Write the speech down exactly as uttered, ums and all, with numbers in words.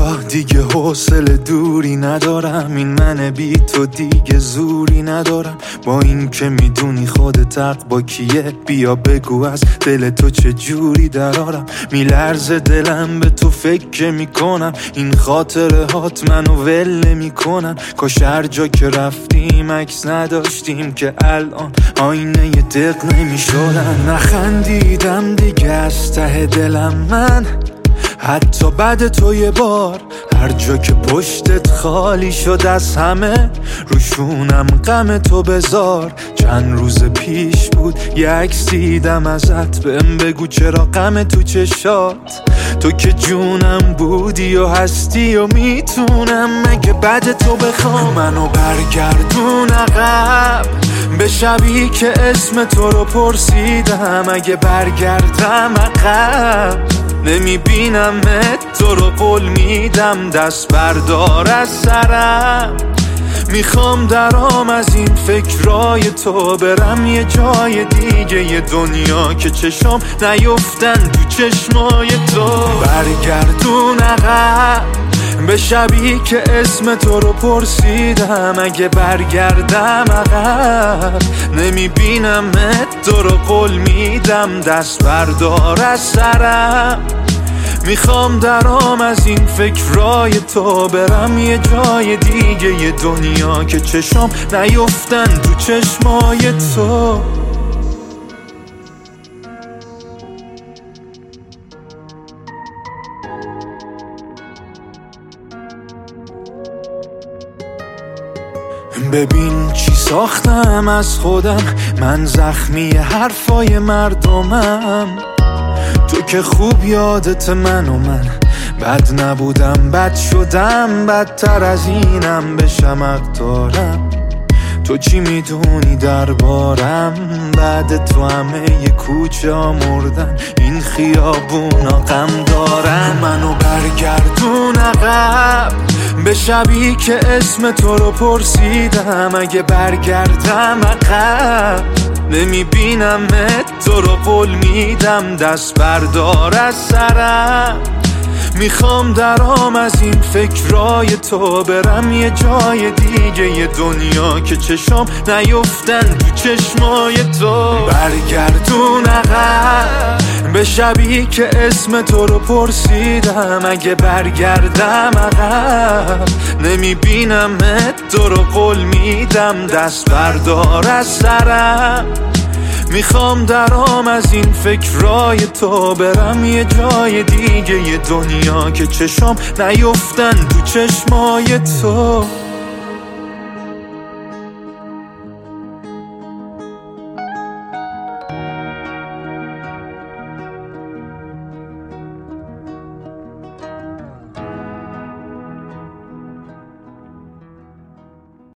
بیا دیگه حوصله دوری ندارم، این من بی تو دیگه زوری ندارم. با این که میدونی خودت حق با کیه، بیا بگو از دل تو چه جوری درارم. میلرزه دلم به تو فکر میکنم، این خاطره هات منو ول میکنن. کاش هر جا که رفتیم عکس نداشتیم که الان آینه ی دق نمیشدن. نخندیدم دیگه از ته دلم من، حتی بعد تو یه بار. هر جا که پشتت خالی شد از همه، روشونم غم تو بذار. چند روز پیش بود یه عکس دیدم ازت، بهم بگو چرا غم تو چشات. تو که جونم بودی و هستی و میتونم مگه بعد تو بخوام منو برگردون عقب به شبی که اسم تو رو پرسیدم. اگه برگردم عقب نمیبینمت، تو رو قول میدم دست بردار از سرم. میخوام درام از این فکرای تو، برم یه جای دیگه یه دنیا که چشم نیفتن تو چشمای تو. برگردون عقب به شبی که اسم تو رو پرسیدم. اگه برگردم عقب نمیبینمت، تو رو قول میدم دست بردار از سرم. میخوام درام از این فکرای تو، برم یه جای دیگه یه دنیا که چشم نیفتن تو چشمای تو. ببین چی ساختم از خودم، من زخمی حرفای مردمم. تو که خوب یادت من و من بد نبودم، بد شدم، بدتر از اینم بشم حق دارم. تو چی میدونی دربارم، بعد تو همه ی کوچه ها مردن، این خیابونا غم دارن. منو برگردون عقب به شبی که اسم تو رو پرسیدم. اگه برگردم عقب نمیبینمت، تو رو قول میدم دست بردار از سرم. میخوام درام از این فکرای تو، برم یه جای دیگه یه دنیا که چشم نیفتن تو چشمای تو. برگردون عقب به شبی که اسم تو رو پرسیدم. اگه برگردم عقب نمیبینمت، تو رو قول میدم دست بردار از سرم. میخوام درام از این فکرای تو، برم یه جای دیگه یه دنیا که چشم نیفتن تو چشمای تو.